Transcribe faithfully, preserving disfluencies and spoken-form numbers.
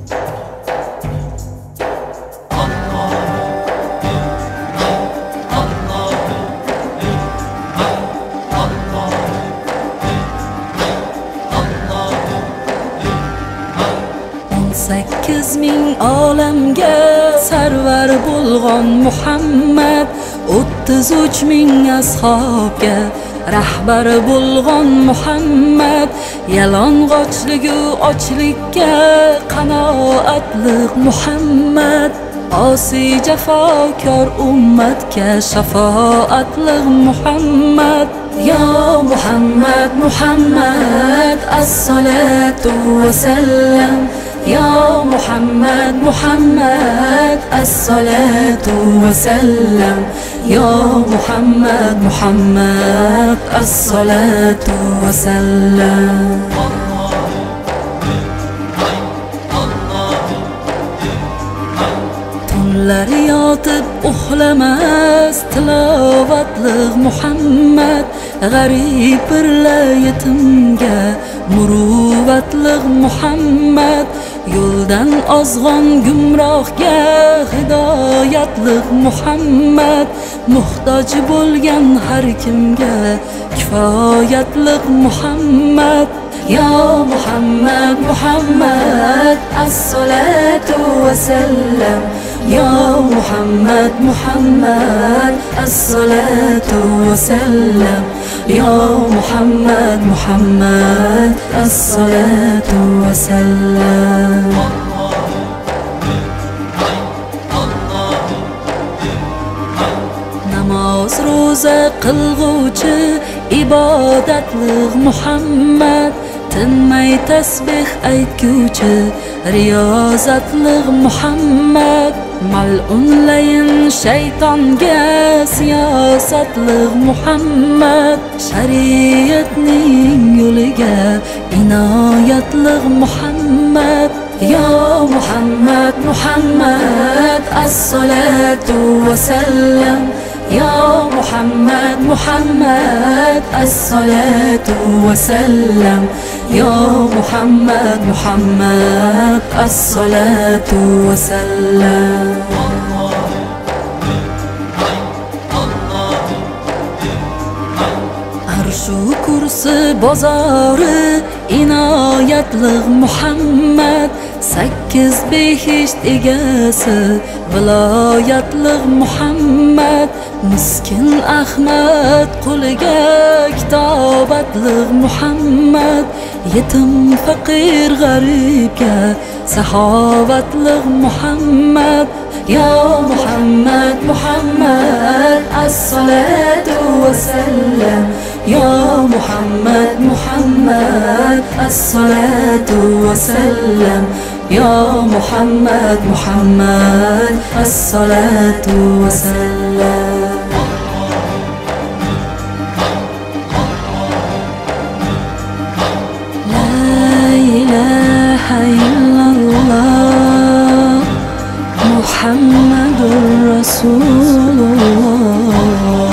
sakkiz ming olamga sarvar bo'lgan Muhammad, o'ttiz uch ming ashobga rahbar bo'lgan Muhammad, yalang'ochligu ochlikka qanoatliq Muhammad, osiy jafokor ummatga shafoatliq Muhammad. Ya Muhammad, Muhammad, as-salatu wa sallam. Ya Muhammad, Muhammad, as-salatu wa sallam. Ya Muhammad, Muhammad, as-salatu wa sallam. Tunlar yotib uxlamas tilovatliq Muhammad, g'arib birla yetimga muruvvatliq Muhammad, yo'ldan ozg'on gumrohga hidoyatliq Muhammad, muhtoj bo'lgan har kimga kifoyatliq Muhammad. Ya Muhammad, Muhammad, as-salatu wa sallam. Ya Muhammad, Muhammad, as-salatu wa sallam. Ya Muhammad, Muhammad, as-salatu wa sallam. Namoz ro'za qilguvchi ibodatliq Muhammad, tinmay tasbih aytguvchi riyozatliq Muhammad, mal'unlayin shaytonga siyosatliq Muhammad, shariatning yo'liga inoyatliq Muhammad. Ya Muhammad, Muhammad, as-salatu wa sallam. Ya Muhammad, Muhammad, as-salatu wa sallam. Ya Muhammad, Muhammad, as-salatu wa sallam. Arshu kursi bozori inoyatliq Muhammad, sakkiz behisht egasi viloyatliq Muhammad, miskin Ahmad qo'liga kitobatliq Muhammad, yetim faqir g'aribga saxovatliq Muhammad. Ya Muhammad, Muhammad, as-salatu wa sallam. Ya Muhammad, Muhammad, as-salatu wa sallam. Ya Muhammad, Muhammad, as-salatu wa sallam. La ilaha illallah, Muhammadur Rasulullah.